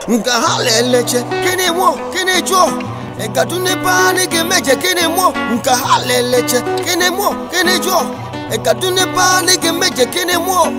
Nka haleleche, kene mo, kene jo. Eka dune pa nege meje, kene mo. Nka haleleche, kene mo, kene jo. Eka dune pa nege meje, kene mo.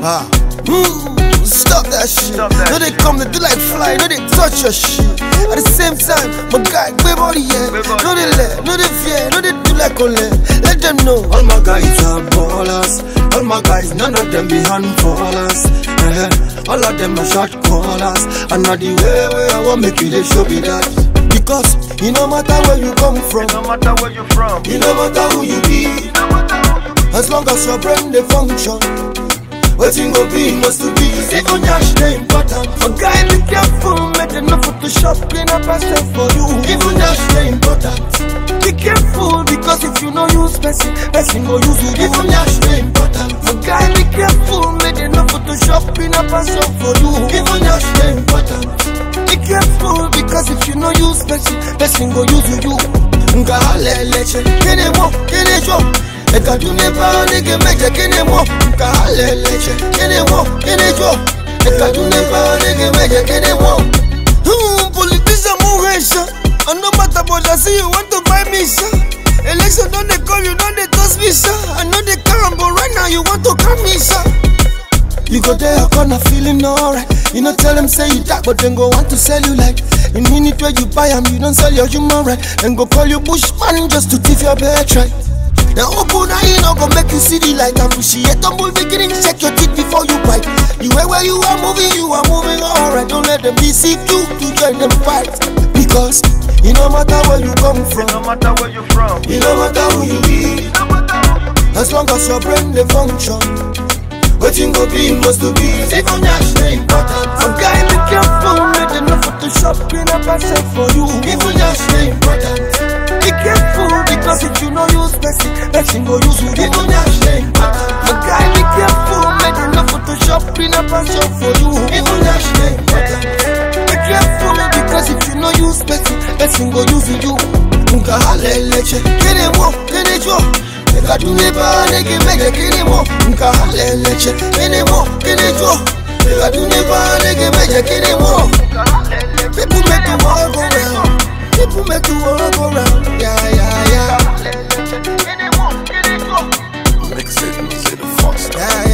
Stop that shit. No, they come to do like fly, no, they touch your shit. At the same time, my guy, baby, body, yeah. No, they let, no, they fear, no, they do like only. Let them know. All my guys are ballers. All my guys, none of them be handfallers. All of them are shot callers. And not the way I want make you, they show me that. Because it no matter where you come from, no matter where you from, it no matter who you be, as long as your brain they function. Waiting go be must to be. Even yash they important. A guy be careful, make enough Photoshop clean up myself for you. Even yash they important. Be careful because if you no use person go use you. Even yash they important. A guy be careful, make enough Photoshop clean up myself for you. Even yash they important. Be careful because if you no use person go use you. Nga haleleche, kene mo, kene jo. Eka dune pa nege meje kene mo. Nka haleleche, kene mo, kene jo. Eka dune pa nege meje kene mo. Politician muhesha. And no matter what I see you want to buy me, sir. Election don't they call you, don't they toss me, sir. I know they come, but right now you want to come me, sir. You go there, you're gonna feeling alright. You know, tell them say you dark, but then go want to sell you like. In minute where you buy them, you don't sell your human right. Then go call you bushman just to thief your birthright. Now open eye, no go make you see the light. Appreciate humble beginning, check your teeth before you bite. You where you are moving alright. Don't let them deceive you to join them fight. Because it no matter where you come from, no matter where you from, it no matter who you be, as long as your brain they function. Waiting go be must to be. Even yash they important. A guy be careful, make enough Photoshop clean up myself for you. Even yash they important. Be careful because if you no use person go use you. Even yash they important. A guy be careful, make enough Photoshop clean up myself for you. Even yash they important. Be careful because if you no use person go use you. Nka haleleche, kene mo, kene jo. Eka dune pa nege meje kene mo. Nka haleleche, kene mo, kene jo. Eka dune pa nege meje kene mo. People make the world go round. People make the world go round. Yeah, yeah, yeah. kene mo, kene jo. Mix it, the Foster. Yeah,